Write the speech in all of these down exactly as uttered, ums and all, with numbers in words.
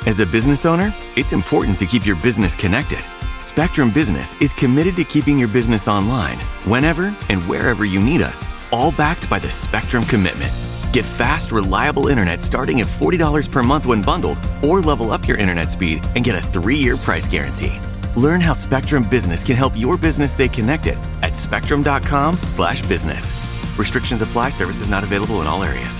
As a business owner, it's important to keep your business connected. Spectrum Business is committed to keeping your business online, whenever and wherever you need us, all backed by the Spectrum Commitment. Get fast, reliable internet starting at forty dollars per month when bundled, or level up your internet speed and get a three-year price guarantee. Learn how Spectrum Business can help your business stay connected at spectrum.com slash business. Restrictions apply. Services not available in all areas.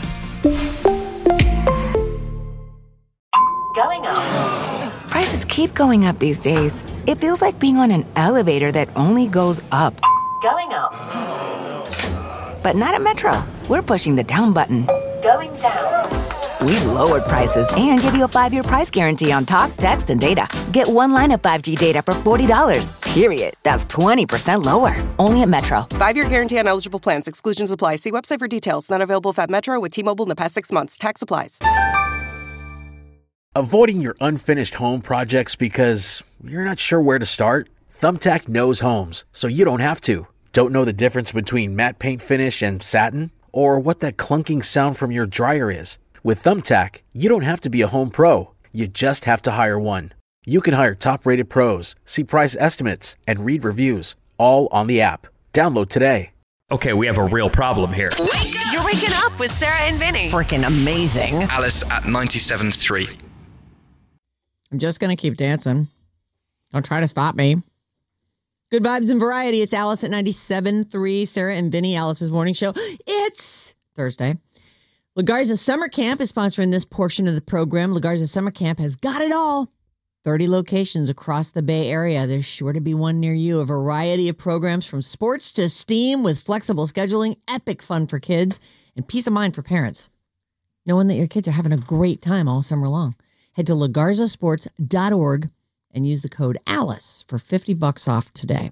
Going up. Prices keep going up these days. It feels like being on an elevator that only goes up. Going up. But not at Metro. We're pushing the down button. Going down. We lowered prices and give you a five-year price guarantee on talk, text, and data. Get one line of five G data for forty dollars. Period. That's twenty percent lower. Only at Metro. Five-year guarantee on eligible plans. Exclusions apply. See website for details. Not available at Metro with T-Mobile in the past six months. Tax applies. Avoiding your unfinished home projects because you're not sure where to start? Thumbtack knows homes, so you don't have to. Don't know the difference between matte paint finish and satin? Or what that clunking sound from your dryer is? With Thumbtack, you don't have to be a home pro. You just have to hire one. You can hire top-rated pros, see price estimates, and read reviews, all on the app. Download today. Okay, we have a real problem here. You're waking up with Sarah and Vinny. Freaking amazing. Alice at ninety-seven point three. I'm just going to keep dancing. Don't try to stop me. Good vibes and variety. It's Alice at ninety-seven point three. Sarah and Vinny, Alice's morning show. It's Thursday. La Garza Summer Camp is sponsoring this portion of the program. La Garza Summer Camp has got it all. thirty locations across the Bay Area. There's sure to be one near you. A variety of programs from sports to STEAM with flexible scheduling, epic fun for kids, and peace of mind for parents. Knowing that your kids are having a great time all summer long. Head to la garza sports dot org and use the code ALICE for fifty bucks off today.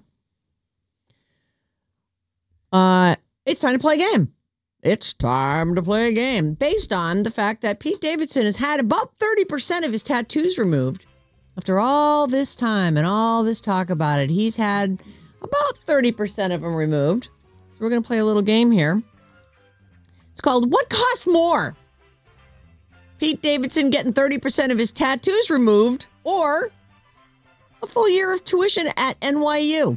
Uh, it's time to play a game. It's time to play a game based on the fact that Pete Davidson has had about thirty percent of his tattoos removed. After all this time and all this talk about it, he's had about thirty percent of them removed. So we're going to play a little game here. It's called What Costs More? Pete Davidson getting thirty percent of his tattoos removed or a full year of tuition at N Y U.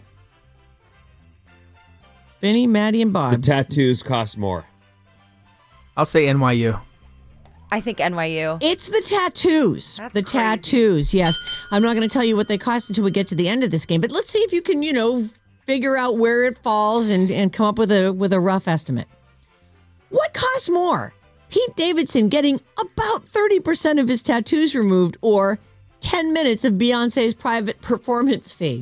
Vinny, Maddie, and Bob. The tattoos cost more. I'll say N Y U. I think N Y U. It's the tattoos. That's the crazy. tattoos, yes. I'm not going to tell you what they cost until we get to the end of this game, but let's see if you can, you know, figure out where it falls and, and come up with a with a rough estimate. What costs more? Pete Davidson getting about thirty percent of his tattoos removed or ten minutes of Beyonce's private performance fee?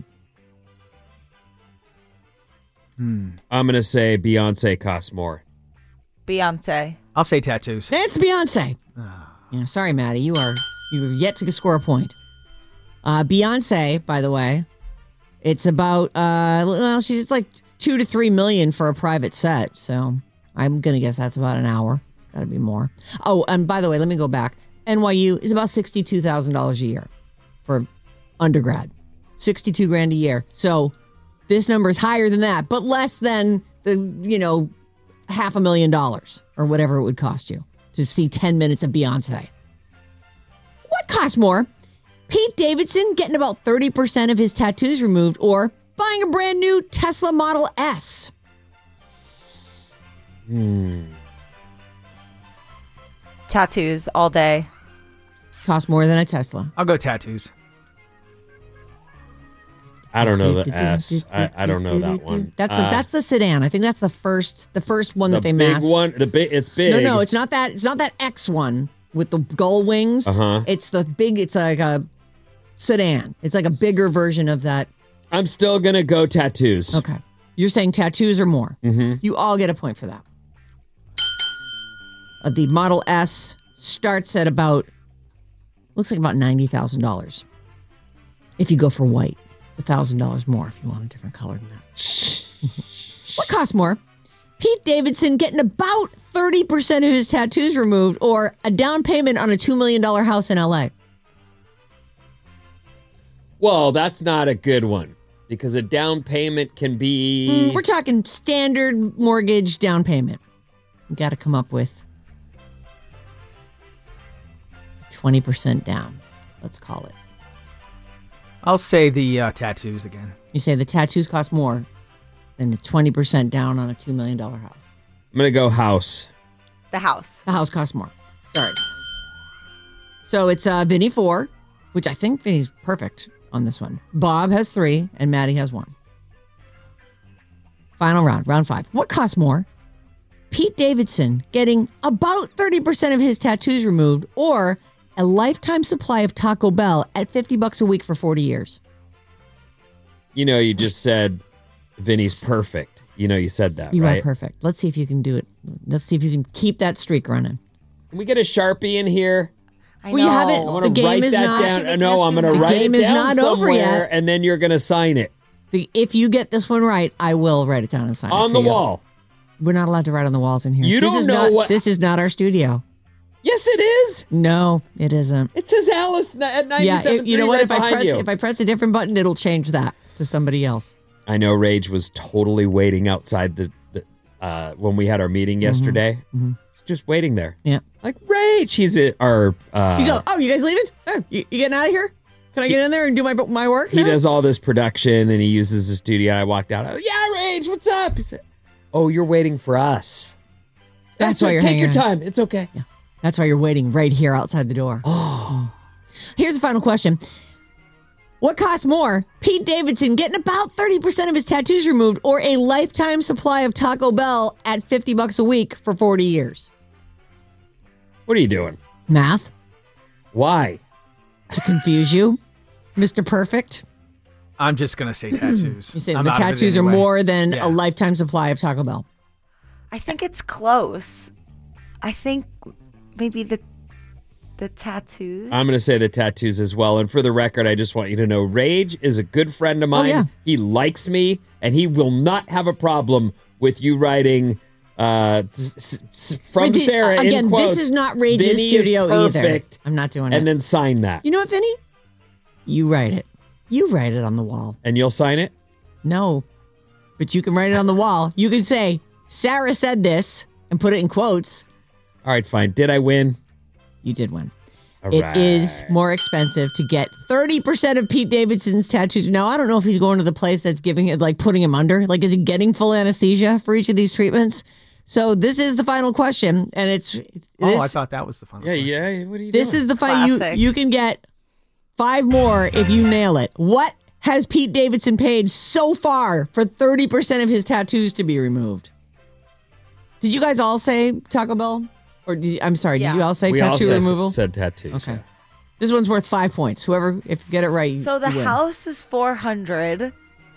Hmm. I'm going to say Beyonce costs more. Beyonce. I'll say tattoos. It's Beyonce. Yeah, sorry, Maddie. You are you are yet to score a point. Uh, Beyonce, by the way, it's about uh, well, she's it's like two to three million for a private set. So I'm gonna guess that's about an hour. Got to be more. Oh, and by the way, let me go back. N Y U is about sixty-two thousand dollars a year for undergrad. sixty-two grand a year. So this number is higher than that, but less than the, you know, half a million dollars or whatever it would cost you to see ten minutes of Beyonce. What costs more? Pete Davidson getting about thirty percent of his tattoos removed or buying a brand new Tesla Model S? Hmm. Tattoos all day. Cost more than a Tesla. I'll go tattoos. I don't know the S. I, I don't know that one. That's the uh, that's the sedan. I think that's the first the first one the that they big massed. one. The big. It's big. No, no, it's not that. It's not that X one with the gull wings. Uh-huh. It's the big. It's like a sedan. It's like a bigger version of that. I'm still gonna go tattoos. Okay, you're saying tattoos or more. Mm-hmm. You all get a point for that. Uh, the Model S starts at about looks like about ninety thousand dollars. If you go for white, it's a thousand dollars more if you want a different color than that. What costs more? Pete Davidson getting about thirty percent of his tattoos removed or a down payment on a two million dollars house in L A? Well, that's not a good one because a down payment can be... Mm, we're talking standard mortgage down payment. You got to come up with twenty percent down. Let's call it. I'll say the uh, tattoos again. You say the tattoos cost more than the twenty percent down on a two million dollars house. I'm going to go house. The house. The house costs more. Sorry. So it's uh, Vinny four, which I think Vinny's perfect on this one. Bob has three, and Maddie has one. Final round, round five. What costs more? Pete Davidson getting about thirty percent of his tattoos removed, or a lifetime supply of Taco Bell at fifty bucks a week for forty years. You know, you just said Vinny's perfect. You know, you said that, you right? are perfect. Let's see if you can do it. Let's see if you can keep that streak running. Can we get a Sharpie in here? I well, you know. haven't. I want The to game write is that not. down. No, I'm going to The write game it is down not over somewhere, yet. and then you're going to sign it. The, if you get this one right, I will write it down and sign it On for the you. wall. We're not allowed to write on the walls in here. You this don't is know not, what- This is not our studio. Yes, it is. No, it isn't. It says Alice at Yeah, ninety-seven if, you know what? right If I behind press you. if I press a different button, it'll change that to somebody else. I know Rage was totally waiting outside the, the uh, when we had our meeting yesterday. Mm-hmm. He's just waiting there. Yeah. Like, Rage, he's at our... Uh, He's like, oh, you guys leaving? Oh, you, you getting out of here? Can I get in there and do my my work? he now? does all this production, and he uses the studio. I walked out. Oh, yeah, Rage, what's up? He said, oh, you're waiting for us. That's That's why right. you're Take hanging your out. time. It's okay. Yeah. That's why you're waiting right here outside the door. Oh. Here's the final question. What costs more? Pete Davidson getting about thirty percent of his tattoos removed, or a lifetime supply of Taco Bell at fifty bucks a week for forty years? What are you doing? Math. Why? To confuse you, Mister Perfect. I'm just going to say tattoos. You say I'm the out of it tattoos anyway. are more than Yeah. a lifetime supply of Taco Bell. I think it's close. I think maybe the the tattoos. I'm going to say the tattoos as well. And for the record, I just want you to know Rage is a good friend of mine. yeah. He likes me, and he will not have a problem with you writing uh, s- s- from But the- Sarah again, in quotes. this is not Rage's Vinny is studio either. perfect, I'm not doing it. And then sign that. You know what, Vinny? You write it. You write it on the wall. And you'll sign it? No, but you can write it on the wall. You can say, Sarah said this, and put it in quotes. All right, fine. Did I win? You did win. All It right. is more expensive to get thirty percent of Pete Davidson's tattoos. Now, I don't know if he's going to the place that's giving it, like putting him under. Like, is he getting full anesthesia for each of these treatments? So this is the final question, and it's Oh, this, I thought that was the final. Yeah, question. yeah. What are you this doing? is the final. You Classic. you can get five more if you nail it. What has Pete Davidson paid so far for thirty percent of his tattoos to be removed? Did you guys all say Taco Bell? Or did you, I'm sorry, Yeah. did you all say we all tattoo said, removal? said tattoos. Okay. yeah. This one's worth five points. Whoever, if you get it right, you, So the you win. house is four hundred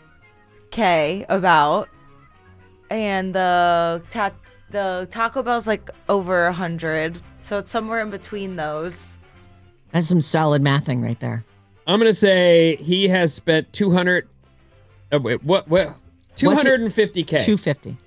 k about, and the ta- the Taco Bell's like over a hundred. So it's somewhere in between those. That's some solid mathing right there. I'm going to say he has spent two hundred. Uh, wait, what? What? two hundred fifty K. two fifty.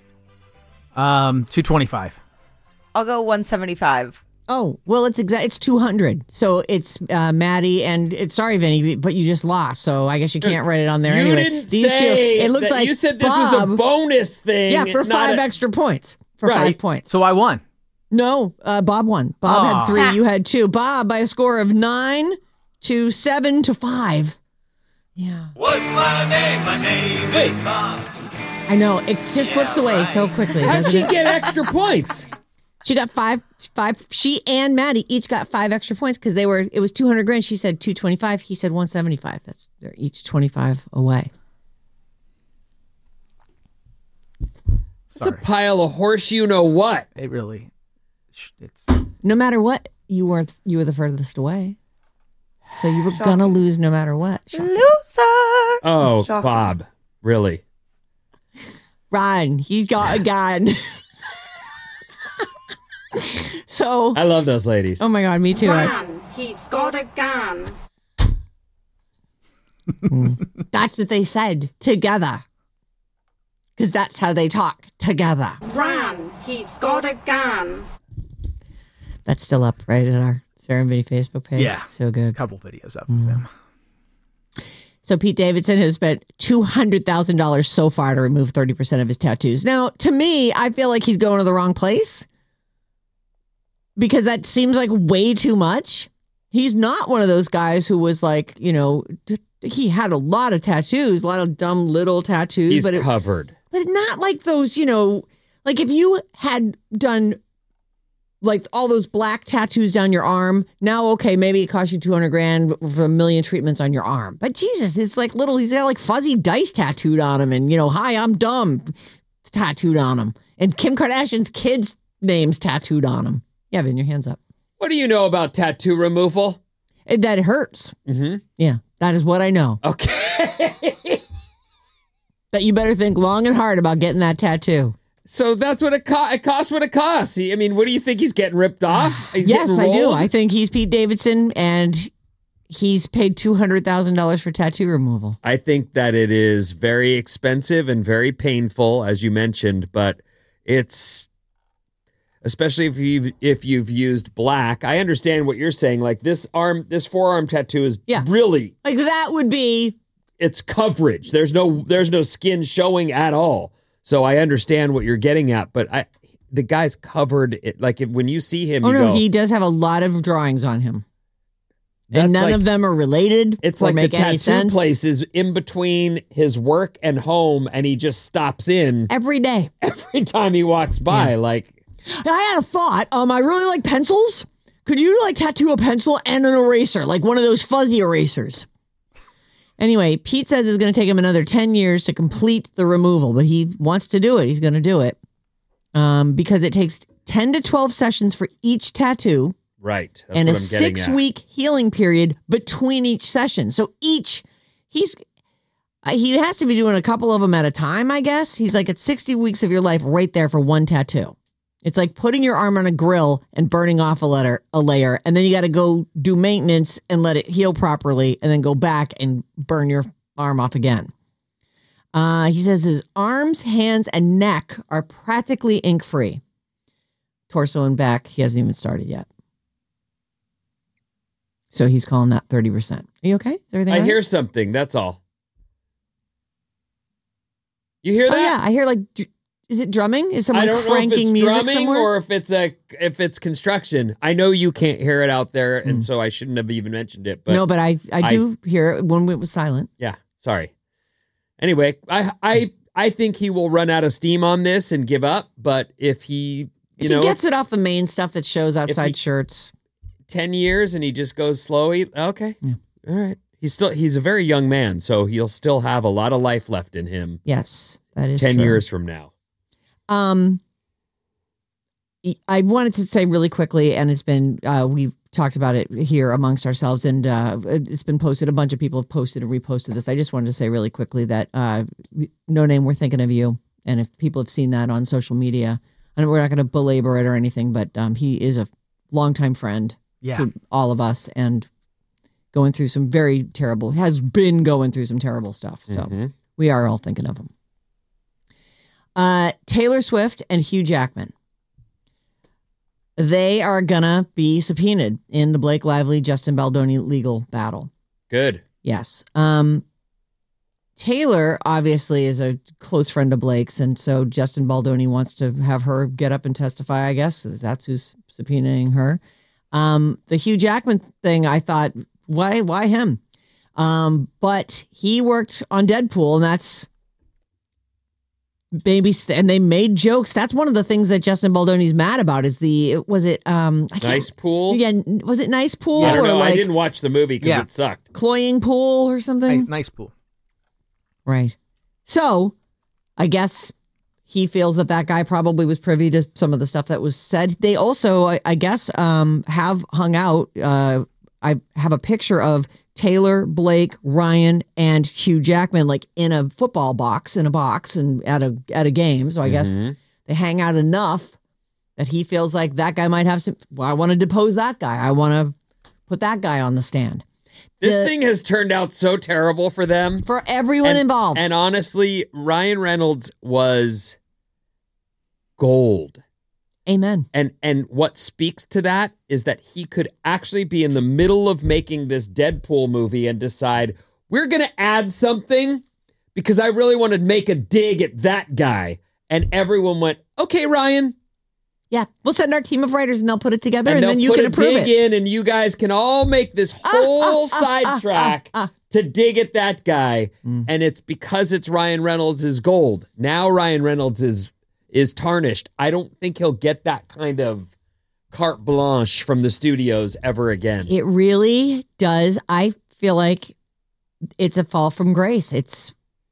Um, two twenty-five. I'll go one seventy-five. Oh, well, it's exact. It's two hundred. So it's uh, Maddie and it's sorry, Vinny, but you just lost. So I guess you can't write it on there You anyway. didn't These say two, it looks that- like you said this was a Bob- bonus thing. Yeah, for not five a- extra points. For Right. five points. So I won. No, uh, Bob won. Bob Aw. had three. You had two. Bob by a score of nine to seven to five. Yeah. What's my name? My name is Bob. I know. It just slips away so quickly. How'd doesn't she it? get extra points? She got five, five. She and Maddie each got five extra points because they were. It was two hundred grand. She said two twenty five. He said one seventy five. That's they're each twenty five away. It's a pile of horse. You know what? It really. It's No matter what, you were you were the furthest away. So you were gonna lose no matter what. Shocking. Loser. Oh, Shocking. Bob, really? Ron, he got a gun. So. I love those ladies. Oh my God, me too. I- Ron, he's got a gun. That's what they said together. Because that's how they talk together. Ron, he's got a gun. That's still up right at our Sarah and Vinny Facebook page. Yeah. So good. a couple videos up of them. So Pete Davidson has spent two hundred thousand dollars so far to remove thirty percent of his tattoos. Now, to me, I feel like he's going to the wrong place because that seems like way too much. He's not one of those guys who was like, you know, he had a lot of tattoos, a lot of dumb little tattoos. He's but it, covered. But not like those, you know, like if you had done like all those black tattoos down your arm, now, okay, maybe it costs you two hundred grand for a million treatments on your arm. But Jesus, it's like little, he's got like fuzzy dice tattooed on him and, you know, hi, I'm dumb tattooed on him. And Kim Kardashian's kids' names tattooed on him. Yeah, Vin, your hands up. What do you know about tattoo removal? It, that it hurts. Mm-hmm. Yeah, that is what I know. Okay. That you better think long and hard about getting that tattoo. So that's what it, co- it costs what it costs. I mean, what do you think? He's getting ripped off? He's yes, I do. rolled? I think he's Pete Davidson, and he's paid two hundred thousand dollars for tattoo removal. I think that it is very expensive and very painful, as you mentioned, but it's... Especially if you've if you've used black, I understand what you're saying. Like this arm, this forearm tattoo is yeah. really like that would be. It's coverage. There's no there's no skin showing at all. So I understand what you're getting at, but I the guy's covered. It, like if, when you see him, oh you no, go, he does have a lot of drawings on him, and none like, of them are related. It's or like make the any tattoo sense. place is in between his work and home, and he just stops in every day. Every time he walks by, yeah. like. I had a thought. Um, I really like pencils. Could you like tattoo a pencil and an eraser, like one of those fuzzy erasers? Anyway, Pete says it's going to take him another ten years to complete the removal, but he wants to do it. He's going to do it um, because it takes ten to twelve sessions for each tattoo. Right. That's and a what I'm getting six at. week healing period between each session. So each, he's, he has to be doing a couple of them at a time, I guess. He's like, it's sixty weeks of your life right there for one tattoo. It's like putting your arm on a grill and burning off a letter, a layer, and then you got to go do maintenance and let it heal properly, and then go back and burn your arm off again. Uh, he says his arms, hands, and neck are practically ink-free. Torso and back, he hasn't even started yet. So he's calling that thirty percent. Are you okay? Is everything I right? hear something. That's all. You hear that? Oh, yeah. I hear like... Is it drumming? Is someone I don't cranking know if it's music drumming somewhere? or if it's a if it's construction. I know you can't hear it out there, and Mm. so I shouldn't have even mentioned it. But no, but I, I do I, hear it when it was silent. Yeah, sorry. Anyway, I I I think he will run out of steam on this and give up. But if he you if know he gets it off the main stuff that shows outside he, shirts, ten years and he just goes slowly. Okay, yeah. All right. He's still he's a very young man, so he'll still have a lot of life left in him. Yes, that is ten true. years from now. Um, I wanted to say really quickly, and it's been, uh, we've talked about it here amongst ourselves, and uh, it's been posted. A bunch of people have posted and reposted this. I just wanted to say really quickly that uh, No Name, we're thinking of you. And if people have seen that on social media, and we're not going to belabor it or anything, but um, he is a longtime friend yeah. to all of us, and going through some very terrible, has been going through some terrible stuff. So mm-hmm. we are all thinking of him. Uh, Taylor Swift and Hugh Jackman. They are gonna be subpoenaed in the Blake Lively, Justin Baldoni legal battle. Good. Yes. Um, Taylor obviously is a close friend of Blake's, and so Justin Baldoni wants to have her get up and testify, I guess. That's who's subpoenaing her. Um, the Hugh Jackman thing, I thought, why, why him? Um, but he worked on Deadpool, and that's maybe, and they made jokes. That's one of the things that Justin Baldoni's mad about is the, was it, um, I Nice Pool? Yeah, was it Nice Pool? I don't know. Or like I didn't watch the movie because Yeah. it sucked. Cloying Pool or something? Nice, nice pool. Right. So I guess he feels that that guy probably was privy to some of the stuff that was said. They also, I, I guess, um, have hung out. Uh, I have a picture of Taylor, Blake, Ryan, and Hugh Jackman, like in a football box, in a box, and at a at a game. So I guess Mm-hmm. they hang out enough that he feels like that guy might have some. Well, I want to depose that guy. I want to put that guy on the stand. This The- thing has turned out so terrible for them. For everyone and, involved. And honestly, Ryan Reynolds was gold. Amen. And and what speaks to that is that he could actually be in the middle of making this Deadpool movie and decide, we're going to add something because I really want to make a dig at that guy. And everyone went, okay, Ryan, Yeah, we'll send our team of writers and they'll put it together, and, and then you put can a approve dig it. in, and you guys can all make this whole sidetrack to dig at that guy. Mm. And it's because it's Ryan Reynolds' gold. Now Ryan Reynolds is is tarnished. I don't think he'll get that kind of carte blanche from the studios ever again. It really does. I feel like it's a fall from grace. It's.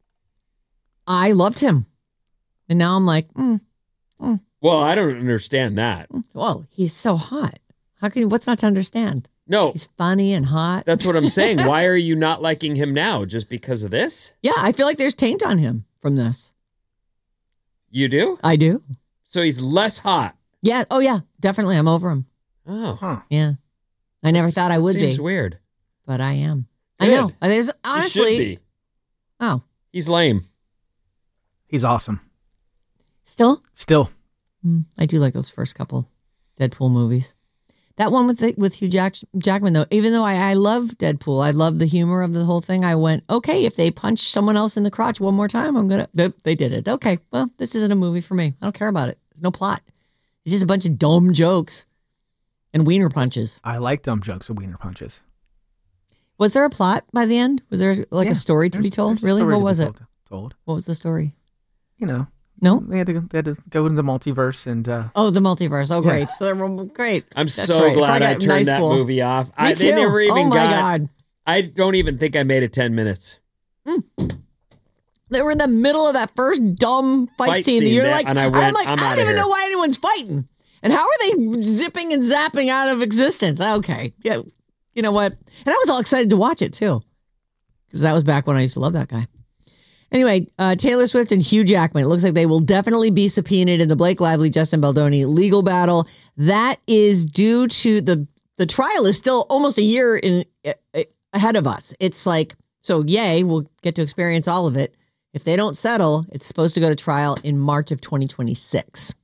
I loved him, and now I'm like, mm, mm. Well, I don't understand that. Whoa, he's so hot. How can what's not to understand? No, he's funny and hot. That's what I'm saying. Why are you not liking him now? Just because of this? Yeah, I feel like there's taint on him from this. You do? I do. So he's less hot. Yeah. Oh, yeah. Definitely. I'm over him. Oh. Huh. Yeah. I never That's, thought I would seems be. Seems weird. But I am. Good. I know. There's honestly. You should be. Oh. He's lame. He's awesome. Still? Still. Mm, I do like those first couple Deadpool movies. That one with the, with Hugh Jack, Jackman, though, even though I, I love Deadpool, I love the humor of the whole thing. I went, okay, if they punch someone else in the crotch one more time, I'm going to, they, they did it. Okay, well, this isn't a movie for me. I don't care about it. There's no plot. It's just a bunch of dumb jokes and wiener punches. I like dumb jokes and wiener punches. Was there a plot by the end? Was there like Yeah, a story to be told? Really? What was it? Told, told. What was the story? You know. No? They had to, they had to go into the multiverse and... Uh, oh, the multiverse. Oh, great. Yeah. So they were great. I'm That's so right. glad I, I got turned nice that pool. movie off. Me I, too. They never even oh, my got... God. I don't even think I made it ten minutes. Mm. They were in the middle of that first dumb fight, Fight scene. scene that you're that- like, and I went, I'm like, I'm I outta don't even here. know why anyone's fighting. And how are they zipping and zapping out of existence? Okay. Yeah. You know what? And I was all excited to watch it, too. Because that was back when I used to love that guy. Anyway, uh, Taylor Swift and Hugh Jackman. It looks like they will definitely be subpoenaed in the Blake Lively, Justin Baldoni legal battle. That is due to the the trial is still almost a year in uh, ahead of us. It's like, so yay, we'll get to experience all of it. If they don't settle, it's supposed to go to trial in March of twenty twenty-six.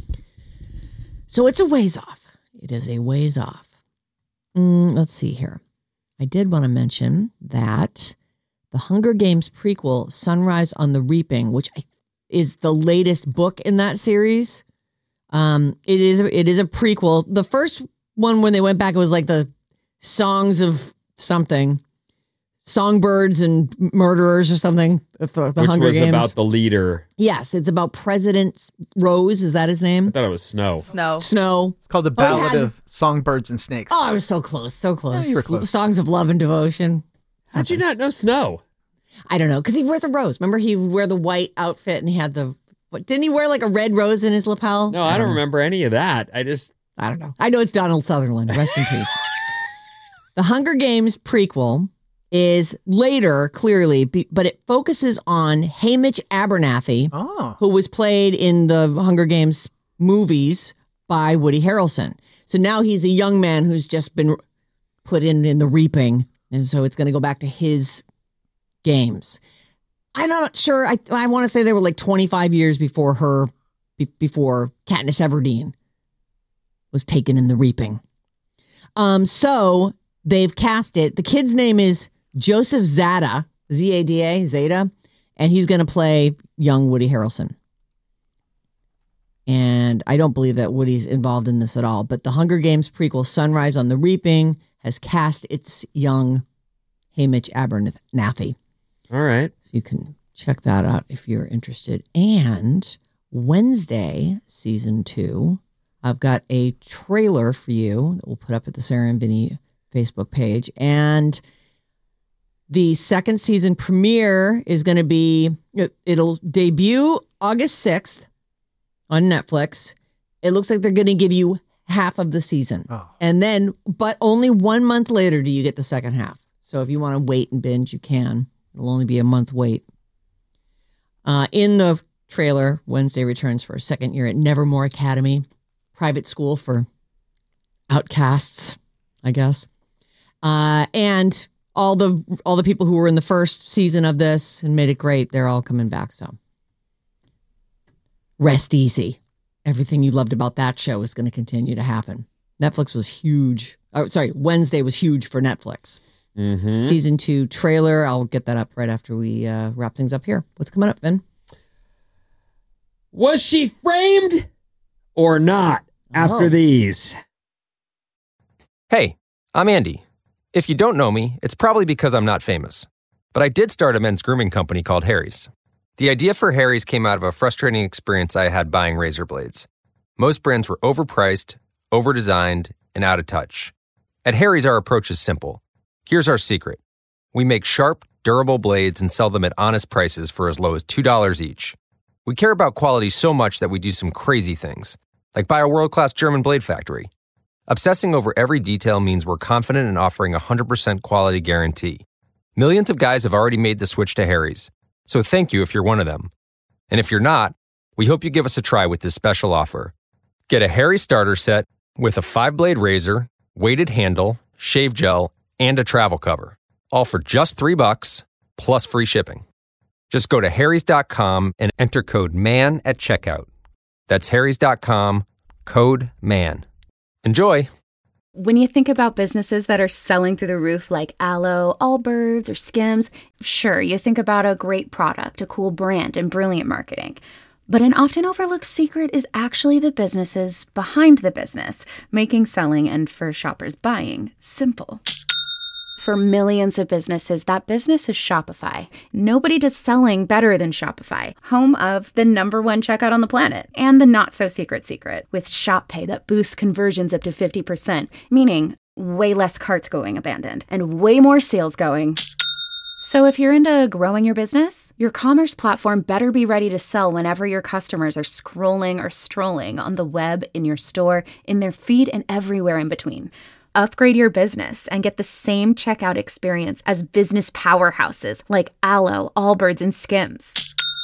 So it's a ways off. It is a ways off. Mm, let's see here. I did want to mention that the Hunger Games prequel, Sunrise on the Reaping, which is the latest book in that series. Um, it is it is a prequel. The first one, when they went back, it was like the songs of something, songbirds and murderers or something. For the Which Hunger was Games. about the leader. Yes, it's about President Rose. Is that his name? I thought it was Snow. Snow. Snow. It's called The Oh, it Ballad had- of Songbirds and Snakes. Oh, I was so close, so close. Yeah, you were close. Songs of love and devotion. How'd you not know Snow? I don't know, because he wears a rose. Remember, he would wear the white outfit and he had the. What, didn't he wear like a red rose in his lapel? No, I don't remember any of that. I just. I don't know. I know it's Donald Sutherland. Rest in peace. The Hunger Games prequel is later, clearly, be- but it focuses on Haymitch Abernathy, Oh. who was played in the Hunger Games movies by Woody Harrelson. So now he's a young man who's just been put in in the reaping, and so it's going to go back to his games. I'm not sure. I I want to say they were like twenty-five years before her, be, before Katniss Everdeen was taken in the reaping. Um, so they've cast it. The kid's name is Joseph Zada, Z A D A, Zeta, and he's going to play young Woody Harrelson. And I don't believe that Woody's involved in this at all. But the Hunger Games prequel, Sunrise on the Reaping, has cast its young Haymitch Abernathy. All right. So you can check that out if you're interested. And Wednesday, season two, I've got a trailer for you that we'll put up at the Sarah and Vinny Facebook page. And the second season premiere is going to be, it, it'll debut August sixth on Netflix. It looks like they're going to give you half of the season. Oh. And then, but only one month later do you get the second half. So if you want to wait and binge, you can. It'll only be a month wait. Uh, in the trailer, Wednesday returns for a second year at Nevermore Academy, private school for outcasts, I guess. Uh, and all the all the people who were in the first season of this and made it great, they're all coming back. So rest easy. Everything you loved about that show is going to continue to happen. Netflix was huge. Oh, sorry, Wednesday was huge for Netflix. Mm-hmm. Season two trailer. I'll get that up right after we uh, wrap things up here. What's coming up, Ben? Was she framed or not after Oh. these. Hey, I'm Andy. If you don't know me, it's probably because I'm not famous. But I did start a men's grooming company called Harry's. The idea for Harry's came out of a frustrating experience I had buying razor blades. Most brands were overpriced, overdesigned, and out of touch. At Harry's, our approach is simple. Here's our secret. We make sharp, durable blades and sell them at honest prices for as low as two dollars each. We care about quality so much that we do some crazy things, like buy a world-class German blade factory. Obsessing over every detail means we're confident in offering a one hundred percent quality guarantee. Millions of guys have already made the switch to Harry's, so thank you if you're one of them. And if you're not, we hope you give us a try with this special offer. Get a Harry's starter set with a five-blade razor, weighted handle, shave gel, and a travel cover, all for just three bucks plus free shipping. Just go to harrys dot com and enter code MAN at checkout. That's harrys dot com, code MAN. Enjoy! When you think about businesses that are selling through the roof like Aloe, Allbirds, or Skims, sure, you think about a great product, a cool brand, and brilliant marketing. But an often overlooked secret is actually the businesses behind the business, making selling and, for shoppers, buying simple. For millions of businesses, that business is Shopify. Nobody does selling better than Shopify, home of the number one checkout on the planet, and the not-so-secret secret, with Shop Pay that boosts conversions up to fifty percent, meaning way less carts going abandoned, and way more sales going. So if you're into growing your business, your commerce platform better be ready to sell whenever your customers are scrolling or strolling on the web, in your store, in their feed, and everywhere in between. Upgrade your business and get the same checkout experience as business powerhouses like Aloe, Allbirds, and Skims.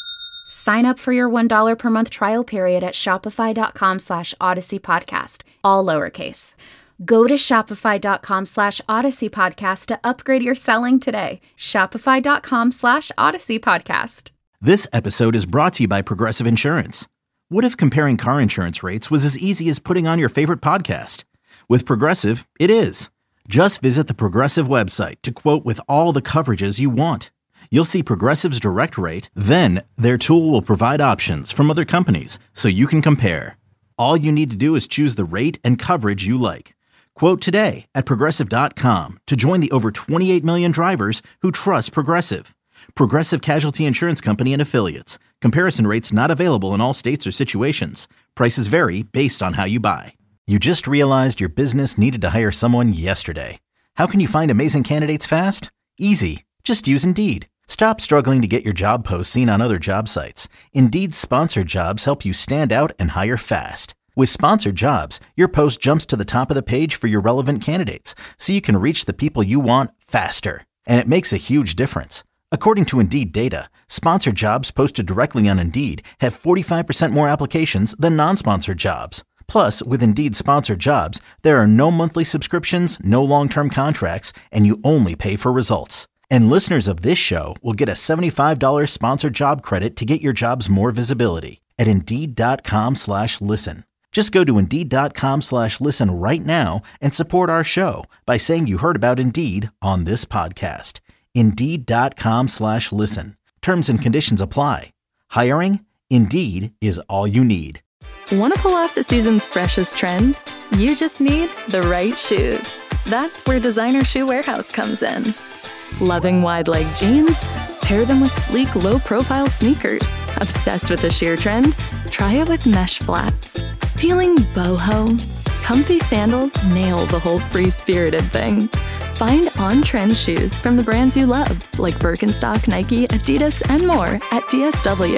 Sign up for your one dollar per month trial period at shopify.com slash Odyssey Podcast, all lowercase. Go to shopify.com slash Odyssey Podcast to upgrade your selling today. Shopify.com slash Odyssey Podcast. This episode is brought to you by Progressive Insurance. What if comparing car insurance rates was as easy as putting on your favorite podcast? With Progressive, it is. Just visit the Progressive website to quote with all the coverages you want. You'll see Progressive's direct rate, then their tool will provide options from other companies so you can compare. All you need to do is choose the rate and coverage you like. Quote today at progressive dot com to join the over twenty-eight million drivers who trust Progressive. Progressive Casualty Insurance Company and Affiliates. Comparison rates not available in all states or situations. Prices vary based on how you buy. You just realized your business needed to hire someone yesterday. How can you find amazing candidates fast? Easy. Just use Indeed. Stop struggling to get your job posts seen on other job sites. Indeed's sponsored jobs help you stand out and hire fast. With sponsored jobs, your post jumps to the top of the page for your relevant candidates, so you can reach the people you want faster. And it makes a huge difference. According to Indeed data, sponsored jobs posted directly on Indeed have forty-five percent more applications than non-sponsored jobs. Plus, with Indeed sponsored jobs, there are no monthly subscriptions, no long-term contracts, and you only pay for results. And listeners of this show will get a seventy-five dollars sponsored job credit to get your jobs more visibility at Indeed.com slash listen. Just go to Indeed.com slash listen right now and support our show by saying you heard about Indeed on this podcast. Indeed.com slash listen. Terms and conditions apply. Hiring? Indeed is all you need. Want to pull off the season's freshest trends? You just need the right shoes. That's where Designer Shoe Warehouse comes in. Loving wide leg jeans? Pair them with sleek, low-profile sneakers. Obsessed with the sheer trend? Try it with mesh flats. Feeling boho? Comfy sandals nail the whole free-spirited thing. Find on-trend shoes from the brands you love, like Birkenstock, Nike, Adidas, and more at D S W.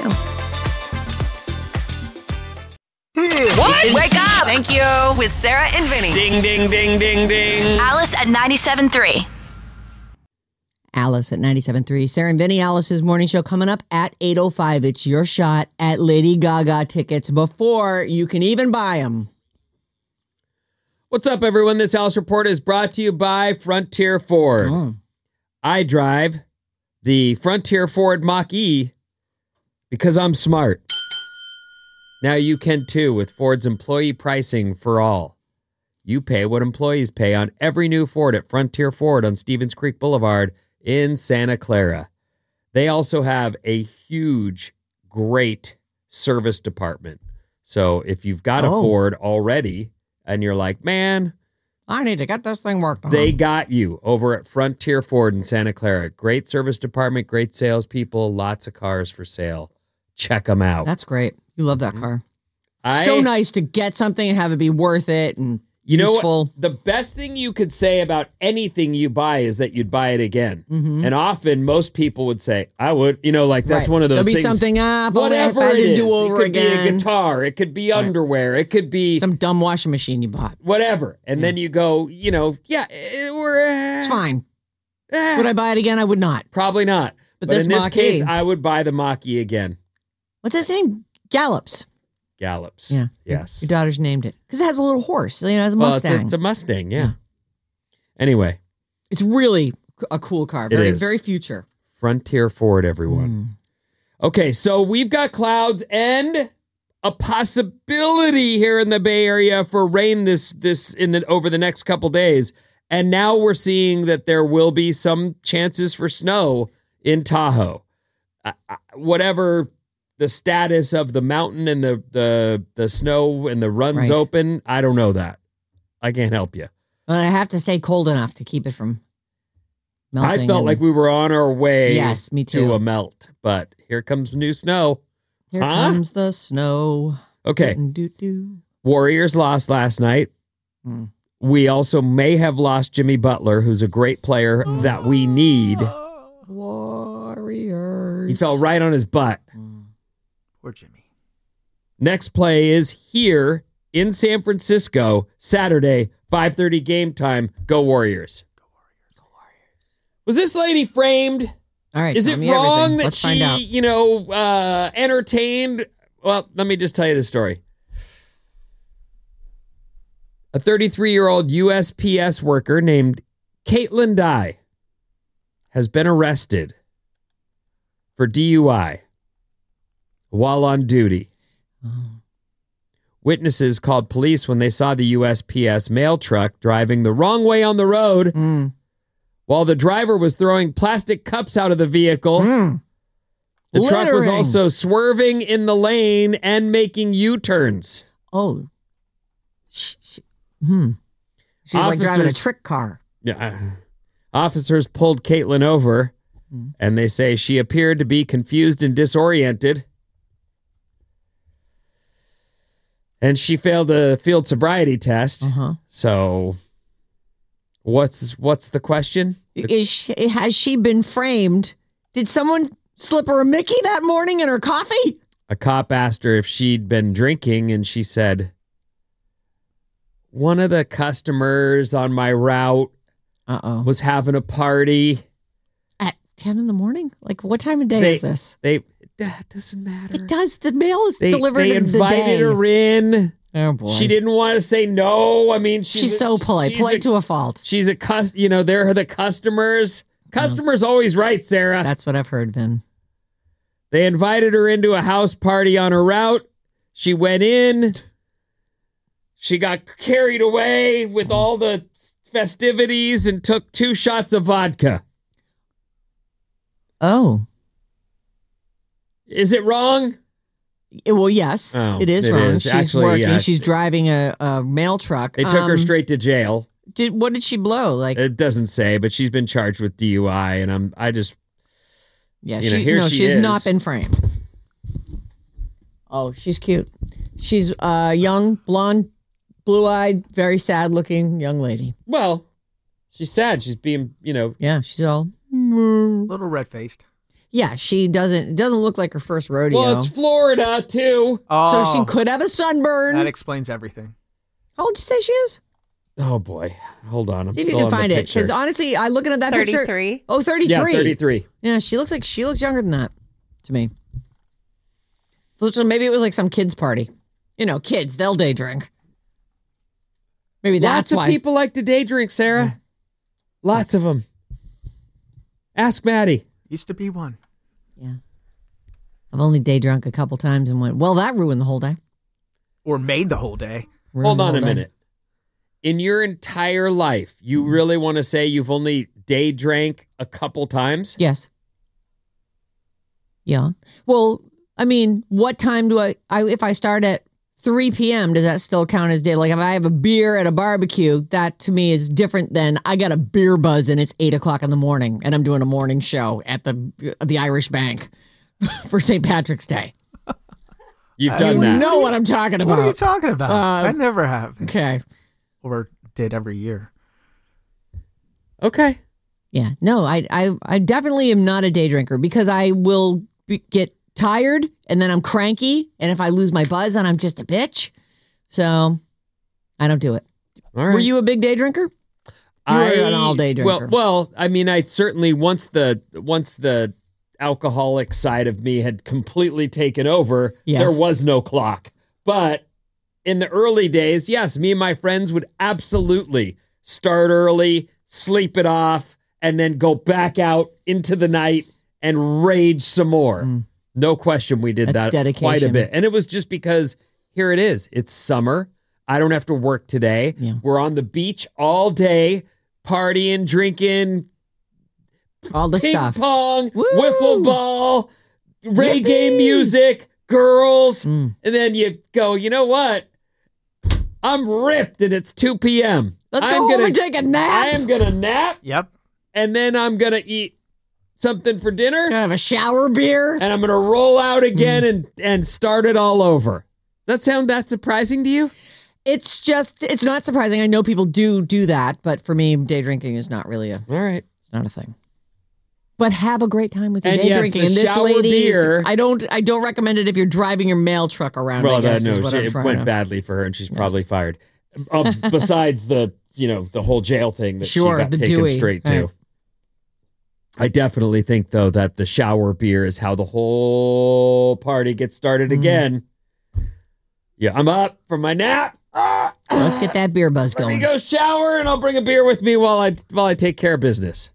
What? Wake up! Thank you. With Sarah and Vinny. Ding, ding, ding, ding, ding. Alice at ninety-seven point three. Alice at ninety-seven point three. Sarah and Vinny, Alice's morning show coming up at eight oh five. It's your shot at Lady Gaga tickets before you can even buy them. What's up, everyone? This Alice Report is brought to you by Frontier Ford. Oh. I drive the Frontier Ford Mach-E because I'm smart. Now you can too with Ford's employee pricing for all. You pay what employees pay on every new Ford at Frontier Ford on Stevens Creek Boulevard in Santa Clara. They also have a huge, great service department. So if you've got a Oh. Ford already and you're like, man, I need to get this thing worked on. they got you over at Frontier Ford in Santa Clara. Great service department, great salespeople, lots of cars for sale. Check them out. That's great. You love that car. I, so nice to get something and have it be worth it and You know useful. what? The best thing you could say about anything you buy is that you'd buy it again. Mhm. And often most people would say, I would. You know, like that's Right. one of those There'll be things. something, ah, if only I whatever found it to is. do over it could be a again. guitar. It could be underwear. It could be Some dumb washing machine you bought. whatever. And then you go, you know, yeah, eh, we're. Uh, It's fine. Would I buy it again? I would not. Probably not. But But, this in this Mach-E- case, I would buy the Mach-E again. What's his name? Gallops. Gallops. Yeah. Yes. Your daughter's named it. Because it has a little horse. You know, it has a Well, Mustang. it's a, it's a Mustang. Yeah. Anyway, It's really a cool car. It Very, is. very future. Frontier Ford, everyone. Okay, so we've got clouds and a possibility here in the Bay Area for rain this this in the over the next couple days. And now we're seeing that there will be some chances for snow in Tahoe. Uh, uh, whatever the status of the mountain and the the the snow and the runs Right. open, I don't know that. I can't help you. But I have to stay cold enough to keep it from melting. I felt and- like we were on our way Yes, me too. to a melt, but here comes new snow. Here Huh? comes the snow. Okay. Doo-doo-doo. Warriors lost last night. Hmm. We also may have lost Jimmy Butler, who's a great player that we need. Warriors. He fell right on his butt. Poor Jimmy. Next play is here in San Francisco, Saturday, five thirty game time. Go Warriors. Go Warriors. Go Warriors. Was this lady framed? All right. Is tell it me wrong everything. that Let's find out. she, you know, uh, entertained? Well, let me just tell you the story. A thirty-three-year-old U S P S worker named Caitlin Dye has been arrested for D U I while on duty. Witnesses called police when they saw the U S P S mail truck driving the wrong way on the road Mm. while the driver was throwing plastic cups out of the vehicle. Mm. The truck was Littering. also swerving in the lane and making U-turns. Oh. Sh- sh- hmm. She's like driving a Officers- trick car. Yeah. Officers pulled Caitlin over, and they say she appeared to be confused and disoriented. And she failed a field sobriety test. Uh-huh. So, what's what's the question? Is she, has she been framed? Did someone slip her a Mickey that morning in her coffee? A cop asked her if she'd been drinking, and she said, "One of the customers on my route Uh-oh. was having a party." At ten in the morning? Like, what time of day They- is this? They that doesn't matter. It does. The mail is They, delivered they in the invited day. her in. Oh, boy. She didn't want to say no. I mean, she's, She's a- so polite. she's Polite a, to a fault. She's a cus. You know, they're the customers. Customers always right, Sarah. That's what I've heard, Vin. They invited her into a house party on her route. She went in. She got carried away with all the festivities and took two shots of vodka. Oh. Is it wrong? Eh, Well, yes, Oh, it is it wrong. is. She's Actually, working. yeah. She's driving a, a mail truck. They took her Um, straight to jail. Did what did she blow? Like, It doesn't say, but she's been charged with D U I, and I'm I just yeah, you know, she here no, she she's is. not been framed. Oh, she's cute. She's a young, blonde, blue-eyed, very sad-looking young lady. well, she's sad. She's being you know Yeah, she's all. A little red faced. Yeah, she doesn't. It doesn't look like her first rodeo. well, it's Florida too. Oh, so she could have a sunburn. That explains everything. How old did you say she is? Oh boy, hold on. I'm See if you still can on find the it. picture. Because honestly, I looking at that picture. thirty-three. Oh, thirty-three. Yeah, thirty-three. Yeah, she looks like she looks younger than that to me. So maybe it was like some kids' party. You know, kids, they'll day drink. Maybe that's Lots of why. people like to day drink, Sarah. Lots of them. Ask Maddie. Used to be one. Yeah. I've only day drunk a couple times and went, well, that ruined the whole day. Or made the whole day. Ruined Hold the on whole a day. minute. In your entire life, you really want to say you've only day drank a couple times? Yes. Yeah. Well, I mean, what time do I, I if I start at three p.m., does that still count as day? Like if I have a beer at a barbecue, that to me is different than I got a beer buzz and it's eight o'clock in the morning and I'm doing a morning show at the the Irish Bank for Saint Patrick's Day. You've done you that. You know what I'm talking about. What are you talking about? Uh, I never have. Okay. Or did every year. Okay. Yeah. No, I, I, I definitely am not a day drinker because I will be, get tired and then I'm cranky. And if I lose my buzz, then I'm just a bitch. So I don't do it. All right. Were you a big day drinker? You I, were an all day drinker. Well, well, I mean, I certainly once the once the alcoholic side of me had completely taken over, yes. there was no clock. But in the early days, yes, me and my friends would absolutely start early, sleep it off, and then go back out into the night and rage some more. Mm. No question we did That's that dedication. Quite a bit. And it was just because here it is. It's summer. I don't have to work today. Yeah. We're on the beach all day, partying, drinking, all the ping stuff. pong, Woo! Wiffle ball, reggae Yippee! music, girls. Mm. And then you go, you know what? I'm ripped and it's two p.m. Let's I'm go gonna, home and take a nap. I am going to nap. Yep. And then I'm going to eat something for dinner. Gonna have a shower beer. And I'm going to roll out again mm. and, and start it all over. Does that sound that surprising to you? It's just, it's not surprising. I know people do do that, but for me, day drinking is not really a, all right. It's not a thing. But have a great time with your and day yes, drinking. The and this shower lady, beer, I don't, I don't recommend it if you're driving your mail truck around. Well, I guess, no, is what she, I'm it trying went to. badly for her, and she's Yes. probably fired. Uh, besides the, you know, the whole jail thing that Sure, she got the taken Dewey, straight to. right. I definitely think, though, that the shower beer is how the whole party gets started Mm. again. Yeah, I'm up from my nap. Ah, Let's get that beer buzz let going. me go shower, and I'll bring a beer with me while I while I take care of business.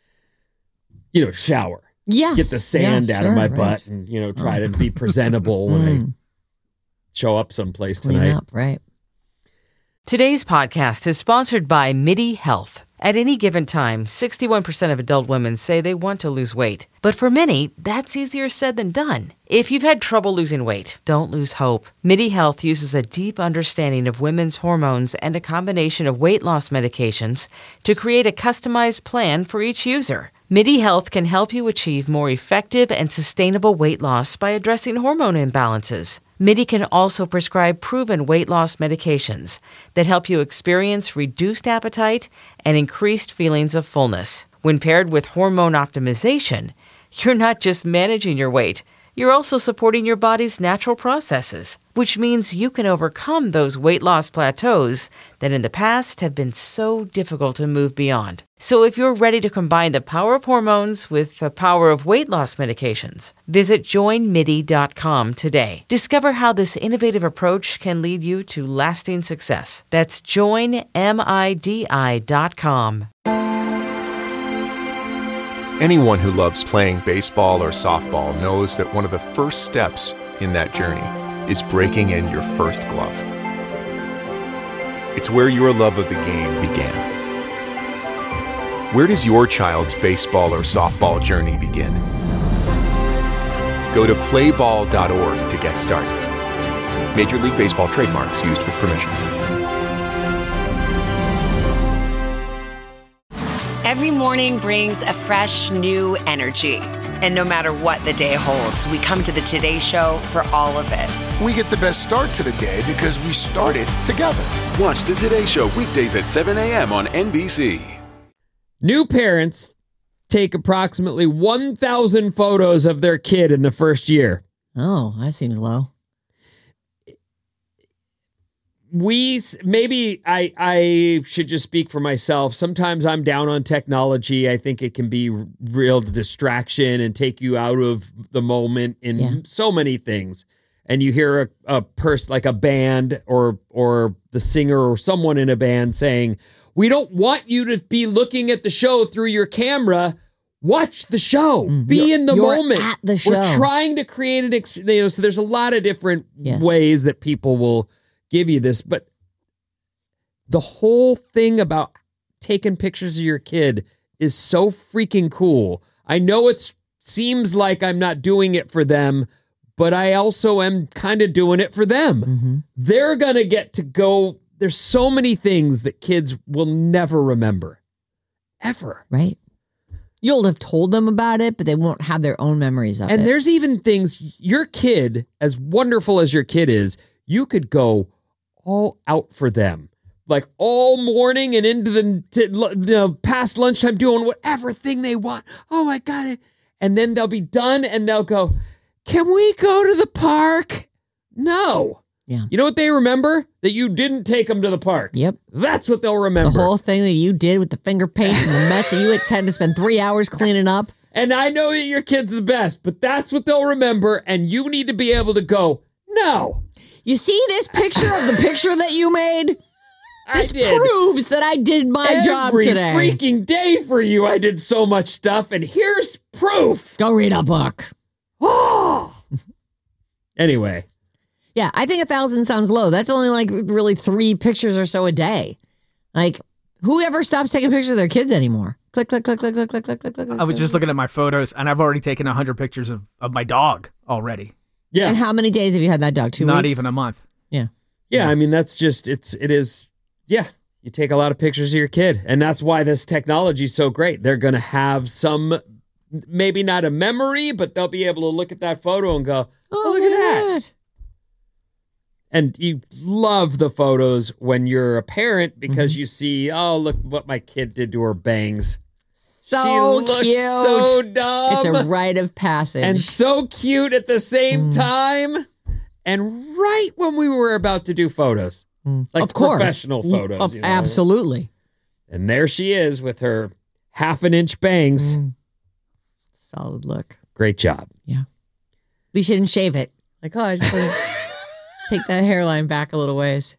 You know, shower. Yes. Get the sand yeah, out sure, of my right. butt, and you know, try Oh. to be presentable when I Mm. show up someplace Clean tonight. up, right? Today's podcast is sponsored by MIDI Health. At any given time, sixty-one percent of adult women say they want to lose weight. But for many, that's easier said than done. If you've had trouble losing weight, don't lose hope. MIDI Health uses a deep understanding of women's hormones and a combination of weight loss medications to create a customized plan for each user. MIDI Health can help you achieve more effective and sustainable weight loss by addressing hormone imbalances. MIDI can also prescribe proven weight loss medications that help you experience reduced appetite and increased feelings of fullness. When paired with hormone optimization, you're not just managing your weight, you're also supporting your body's natural processes, which means you can overcome those weight loss plateaus that in the past have been so difficult to move beyond. So if you're ready to combine the power of hormones with the power of weight loss medications, visit join midi dot com today. Discover how this innovative approach can lead you to lasting success. That's join midi dot com. Anyone who loves playing baseball or softball knows that one of the first steps in that journey is breaking in your first glove. It's where your love of the game began. Where does your child's baseball or softball journey begin? Go to play ball dot org to get started. Major League Baseball trademarks used with permission. Every morning brings a fresh, new energy. And no matter what the day holds, we come to the Today Show for all of it. We get the best start to the day because we started together. Watch the Today Show weekdays at seven a.m. on N B C. New parents take approximately one thousand photos of their kid in the first year. Oh, that seems low. We maybe I I should just speak for myself. Sometimes I'm down on technology. I think it can be real distraction and take you out of the moment in Yeah. so many things. And you hear a, a person like a band or or the singer or someone in a band saying, "We don't want you to be looking at the show through your camera. Watch the show. Be You're- in the you're moment." at the We're show. trying to create an experience. You know, so there's a lot of different Yes. ways that people will give you this, but the whole thing about taking pictures of your kid is so freaking cool. I know it seems like I'm not doing it for them, but I also am kind of doing it for them. Mm-hmm. They're going to get to go. There's so many things that kids will never remember. Ever. Right. You'll have told them about it, but they won't have their own memories of and it. And there's even things, your kid, as wonderful as your kid is, you could go all out for them. Like all morning and into the you know, past lunchtime doing whatever thing they want. Oh my God. And then they'll be done and they'll go, can we go to the park? No. Yeah. You know what they remember? That you didn't take them to the park. Yep. That's what they'll remember. The whole thing that you did with the finger paints and the mess that you intend to spend three hours cleaning up. And I know that your kid's the best, but that's what they'll remember. And you need to be able to go, no. You see this picture of the picture that you made? This proves that I did my Every job today. Every freaking day for you, I did so much stuff, and here's proof. Go read a book. Oh. Anyway. Yeah, I think a thousand sounds low. That's only like really three pictures or so a day. Like, whoever stops taking pictures of their kids anymore? Click, click, click, click, click, click, click, click, click. I was just looking at my photos, and I've already taken one hundred pictures of, of my dog already. Yeah. And how many days have you had that dog? Two Not weeks? even a month. Yeah. Yeah, I mean, that's just, it's, it is, yeah. You take a lot of pictures of your kid, and that's why this technology is so great. They're going to have some, maybe not a memory, but they'll be able to look at that photo and go, oh, oh look at that. that. And you love the photos when you're a parent because mm-hmm. you see, oh, look what my kid did to her bangs. So she looks cute. so dumb. It's a rite of passage. And so cute at the same mm. time. And right when we were about to do photos. Mm. Like of course. professional photos. Of, you know? Absolutely. And there she is with her half an inch bangs. Mm. Solid look. Great job. Yeah. At least she didn't shave it. Like, oh, I just want to take that hairline back a little ways.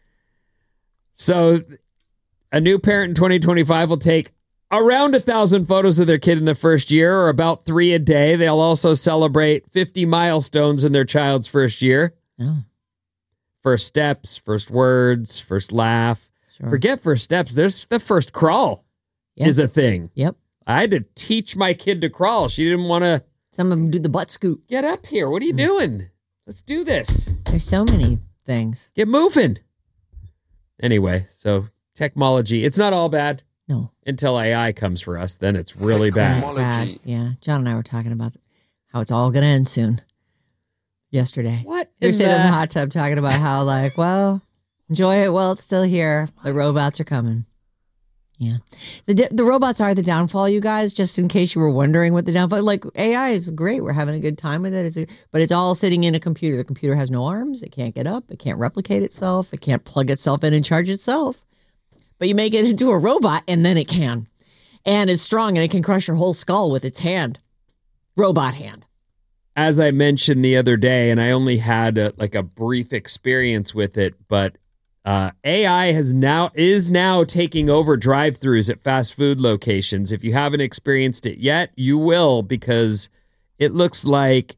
So a new parent in twenty twenty-five will take around a thousand photos of their kid in the first year, or about three a day. They'll also celebrate fifty milestones in their child's first year. Oh. First steps, first words, first laugh. Sure. Forget first steps. There's the first crawl yep. is a thing. Yep. I had to teach my kid to crawl. She didn't want to. Some of them do the butt scoot. Get up here. What are you mm. doing? Let's do this. There's so many things. Get moving. Anyway, so technology, it's not all bad. No. Until A I comes for us, then it's really bad. It's bad. Yeah. John and I were talking about how it's all going to end soon. Yesterday. What? They were sitting the... in the hot tub talking about how, like, well, enjoy it while it's still here. The robots are coming. Yeah. The the robots are the downfall, you guys, just in case you were wondering what the downfall. Like, A I is great. We're having a good time with it. It's a, but it's all sitting in a computer. The computer has no arms. It can't get up. It can't replicate itself. It can't plug itself in and charge itself. But you make it into a robot, and then it can. And it's strong, and it can crush your whole skull with its hand. Robot hand. As I mentioned the other day, and I only had a, like a brief experience with it, but uh, A I has now is now taking over drive-thrus at fast food locations. If you haven't experienced it yet, you will, because it looks like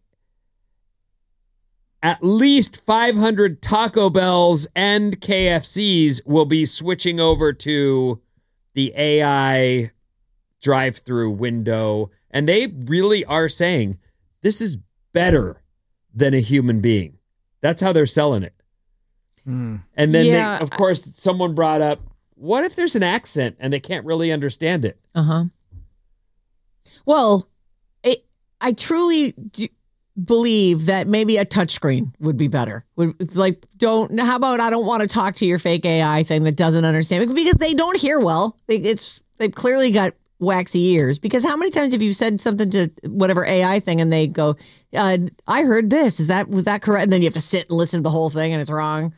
at least five hundred Taco Bells and K F Cs will be switching over to the A I drive-thru window. And they really are saying this is better than a human being. That's how they're selling it. Mm. And then, Yeah. they, of course, someone brought up, what if there's an accent and they can't really understand it? Uh-huh. Well, it, I truly do believe that maybe a touchscreen would be better. Would like don't how about I don't want to talk to your fake A I thing that doesn't understand it, because they don't hear well. They, it's they've clearly got waxy ears. Because how many times have you said something to whatever A I thing and they go, uh, I heard this. Is that was that correct? And then you have to sit and listen to the whole thing and it's wrong.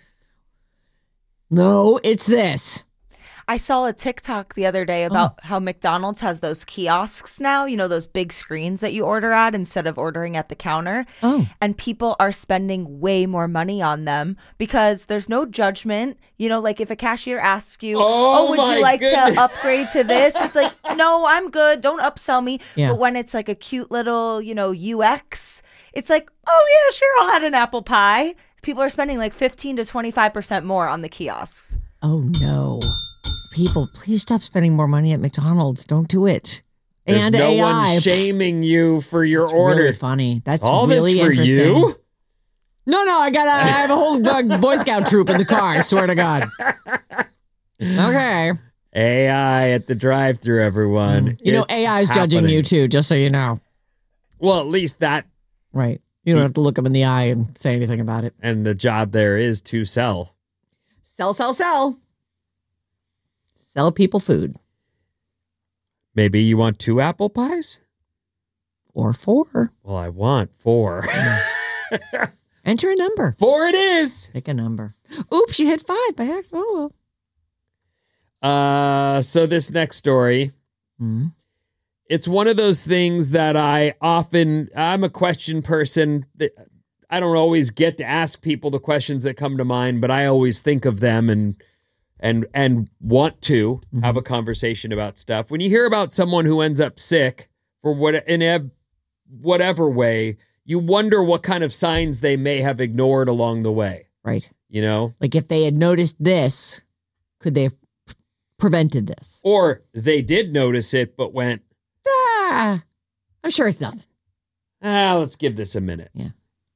No, it's this. I saw a TikTok the other day about oh. how McDonald's has those kiosks now, you know, those big screens that you order at instead of ordering at the counter. Oh. And people are spending way more money on them because there's no judgment. You know, like if a cashier asks you, oh, oh would my you like goodness. to upgrade to this? It's like, no, I'm good. Don't upsell me. Yeah. But when it's like a cute little, you know, U X, it's like, oh, yeah, sure, I'll add an apple pie. People are spending like fifteen to twenty-five percent more on the kiosks. Oh, no. People, please stop spending more money at McDonald's. Don't do it. There's and no A I. one shaming you for your That's order. really funny. That's All really this for interesting. you? No, no, I got. I have a whole uh, Boy Scout troop in the car. I swear to God. Okay. A I at the drive-thru, everyone. You know, It's A I is judging happening. you too, just so you know. Well, at least that. Right. You don't have to look them in the eye and say anything about it. And the job there is to sell. Sell, sell, sell. Sell people food. Maybe you want two apple pies? Or four. Well, I want four. Enter a number. Four it is. Pick a number. Oops, you hit five by accident. Oh, well. Uh, so this next story, mm-hmm. It's one of those things that I often, I'm a question person. That I don't always get to ask people the questions that come to mind, but I always think of them and and and want to mm-hmm. have a conversation about stuff. When you hear about someone who ends up sick for what in a whatever way, you wonder what kind of signs they may have ignored along the way. Right. You know? Like if they had noticed this, could they have p- prevented this? Or they did notice it, but went, ah, I'm sure it's nothing. Ah, let's give this a minute. Yeah.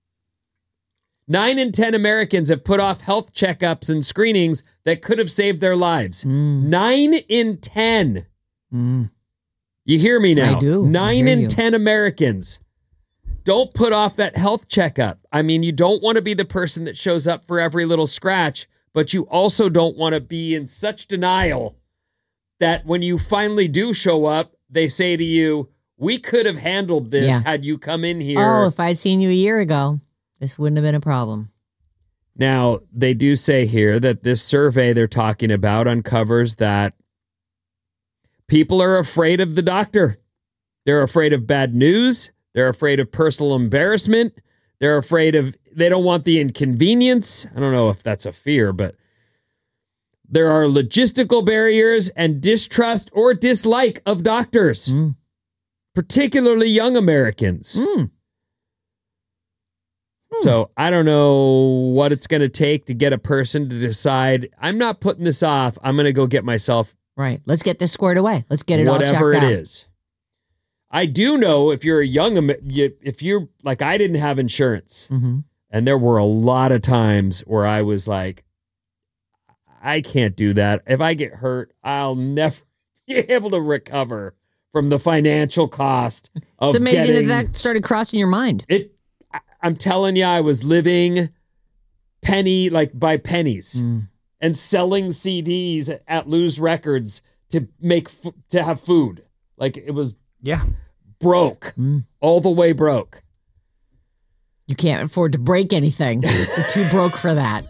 Nine in ten Americans have put off health checkups and screenings that could have saved their lives. Mm. Nine in ten. Mm. You hear me now? I do. Nine I hear in you. ten Americans. Don't put off that health checkup. I mean, you don't want to be the person that shows up for every little scratch, but you also don't want to be in such denial that when you finally do show up, they say to you, we could have handled this Yeah. had you come in here. Oh, if I'd seen you a year ago, this wouldn't have been a problem. Now, they do say here that this survey they're talking about uncovers that people are afraid of the doctor. They're afraid of bad news. They're afraid of personal embarrassment. They're afraid of, they don't want the inconvenience. I don't know if that's a fear, but there are logistical barriers and distrust or dislike of doctors, mm. particularly young Americans. Mm. So I don't know what it's going to take to get a person to decide, I'm not putting this off. I'm going to go get myself. Right. Let's get this squared away. Let's get it all checked out. Whatever it is. I do know if you're a young, Am- you- if you're like, I didn't have insurance. Mm-hmm. And there were a lot of times where I was like, I can't do that. If I get hurt, I'll never be able to recover from the financial cost of It's amazing getting, that that started crossing your mind. It, I- I'm telling you, I was living penny, like by pennies Mm. and selling C Ds at Lose Records to make, f- to have food. Like it was Yeah. broke, Mm. all the way broke. You can't afford to break anything. You're too broke for that.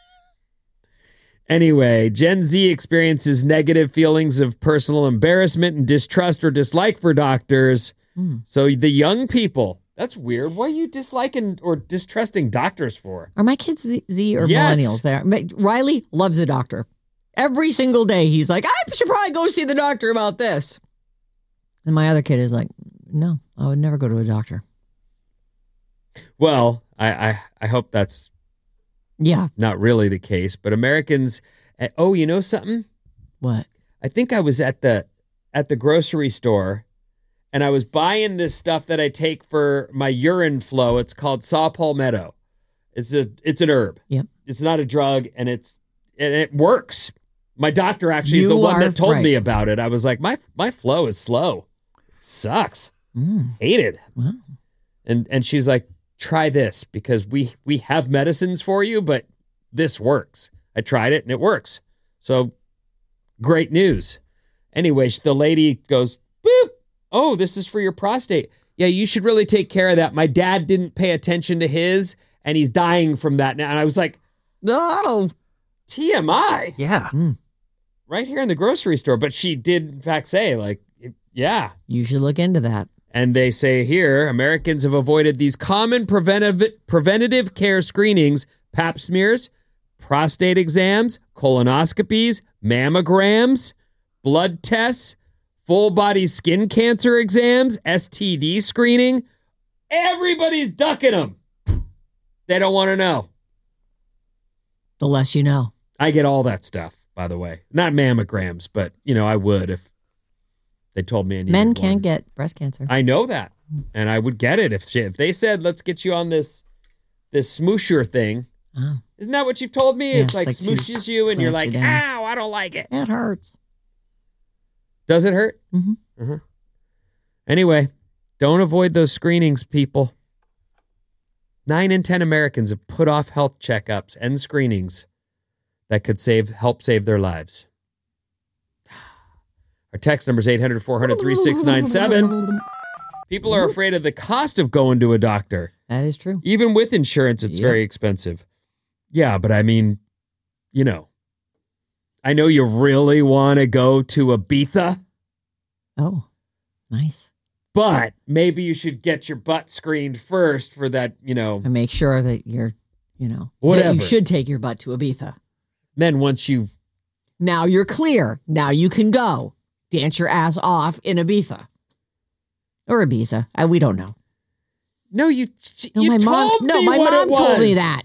Anyway, Gen Z experiences negative feelings of personal embarrassment and distrust or dislike for doctors. Mm. So the young people, that's weird. What are you disliking or distrusting doctors for? Are my kids Z, Z or Yes. millennials there? Ma- Riley loves a doctor. Every single day he's like, I should probably go see the doctor about this. And my other kid is like, no, I would never go to a doctor. Well, I, I, I hope that's Yeah. not really the case, but Americans, eh, oh, you know something? What? I think I was at the at the grocery store and I was buying this stuff that I take for my urine flow. It's called saw palmetto. It's a it's an herb. Yep. It's not a drug and it's and it works. My doctor actually is You the one are that told right. me about it. I was like, my my flow is slow. Sucks. Mm. Hate it. Wow. And and she's like, try this because we we have medicines for you, but this works. I tried it and it works. So great news. Anyway, the lady goes, boop. Oh, this is for your prostate. Yeah, you should really take care of that. My dad didn't pay attention to his and he's dying from that now. And I was like, no. T M I. Yeah. Mm. Right here in the grocery store. But she did, in fact, say, like, yeah. You should look into that. And they say here, Americans have avoided these common preventive, preventative care screenings, pap smears, prostate exams, colonoscopies, mammograms, blood tests, full body skin cancer exams, S T D screening. Everybody's ducking them. They don't want to know. The less you know. I get all that stuff, by the way. Not mammograms, but, you know, I would if They told me I needed Men one. can get breast cancer. I know that, and I would get it if she, if they said, "Let's get you on this this smoosher thing." Oh. Isn't that what you've told me? Yeah, it's like, it's like two smooshes you, and you're like, clamps you down. "Ow, I don't like it." It hurts. Does it hurt? Mm-hmm. Uh-huh. Anyway, don't avoid those screenings, people. Nine in ten Americans have put off health checkups and screenings that could save help save their lives. Our text number is eight hundred, four hundred, thirty-six ninety-seven. People are afraid of the cost of going to a doctor. That is true. Even with insurance, it's Yep. very expensive. Yeah, but I mean, you know, I know you really want to go to Ibiza. Oh, nice. But maybe you should get your butt screened first for that, you know. And make sure that you're, you know, Whatever. that you should take your butt to Ibiza. Then once you've... Now you're clear. Now you can go. Dance your ass off in Ibiza. Or Ibiza. I, we don't know. No, you, no, you my told mom, me No, my what mom it told me was. that.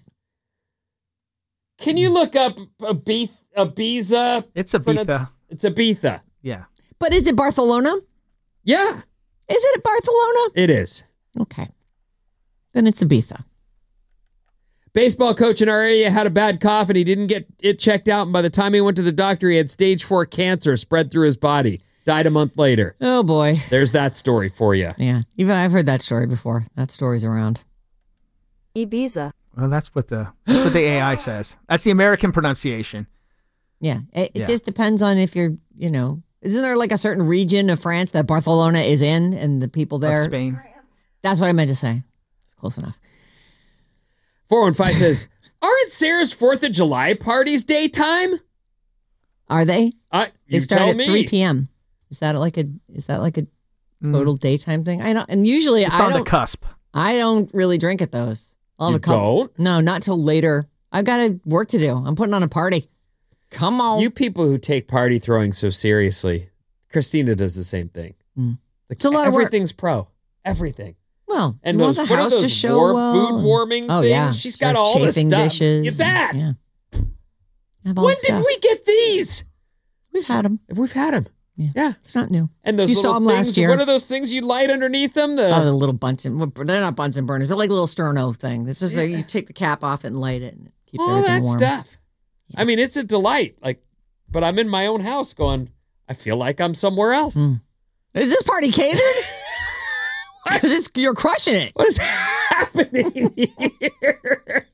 Can you look up Ibiza? Ibiza? It's Ibiza. It's Ibiza. Yeah. But is it Barcelona? Yeah. Is it Barcelona? It is. Okay. Then it's Ibiza. Baseball coach in our area had a bad cough and he didn't get it checked out. And by the time he went to the doctor, he had stage four cancer spread through his body. Died a month later. Oh, boy. There's that story for you. Yeah. Even I've heard that story before. That story's around. Ibiza. Well, that's what the that's what the A I says. That's the American pronunciation. Yeah. It, it Yeah. just depends on if you're, you know, isn't there like a certain region of France that Barcelona is in and the people there? Of Spain. That's what I meant to say. It's close enough. four one five says, aren't Sarah's fourth of July parties daytime? Are they? Uh, They you start tell at me. three p.m. Is that like a is that like a total daytime thing? I don't. And usually It's I on don't. the cusp. I don't really drink at those. I'll have You a couple. don't? No, not till later. I've got a work to do. I'm putting on a party. Come on. You people who take party throwing so seriously, Christina does the same thing. Mm. Like, It's a lot of work. Everything's pro. Everything. Well, And you want those, the what are house those to show war- well. food warming Oh things? yeah, She's Sure, got all the chafing stuff. dishes. Get that. Yeah. Have all When the did stuff. we get these? We've had them. We've had them. Yeah. Yeah. It's not new. And those You little saw 'em things, last year. What are those things you light underneath them? The, Oh, the little Bunsen. well, They're not Bunsen burners. They're like little sterno things. It's just like you take the cap off it and light it, and it keeps all everything that warm. stuff. I mean, it's a delight. Like, but I'm in my own house going, I feel like I'm somewhere else. Mm. Is this party catered? Because it's you're crushing it. What is happening here?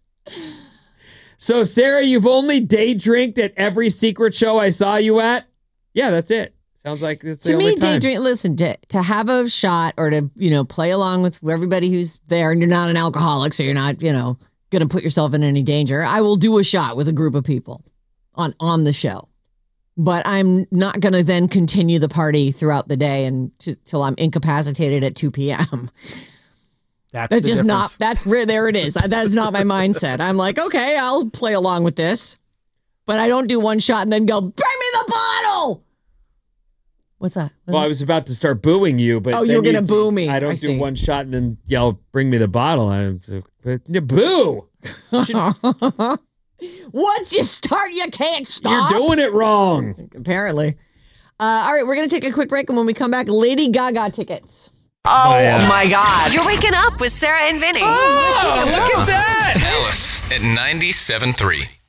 So, Sarah, you've only day drinked at every secret show I saw you at? Yeah, that's it. Sounds like it's the To only me, time. day drink. Listen, to to have a shot or to you know play along with everybody who's there, and you're not an alcoholic, so you're not you know gonna put yourself in any danger. I will do a shot with a group of people on on the show, but I'm not gonna then continue the party throughout the day and t- till I'm incapacitated at two p.m. That's, That's the just difference. not. That's where there it is. That's not my mindset. I'm like, okay, I'll play along with this, but I don't do one shot and then go, bring me the bottle. What's that? What's Well, I that? was about to start booing you, but Oh, then you were gonna you- boo me. I don't I do see. one shot and then yell, "Bring me the bottle." I'm so, but, yeah, boo. Once you start, you can't stop. You're doing it wrong. Apparently. Uh, all right, we're going to take a quick break, and when we come back, Lady Gaga tickets. Oh, yeah. my God. You're waking up with Sarah and Vinny. Oh, look at that! Alice at ninety-seven point three.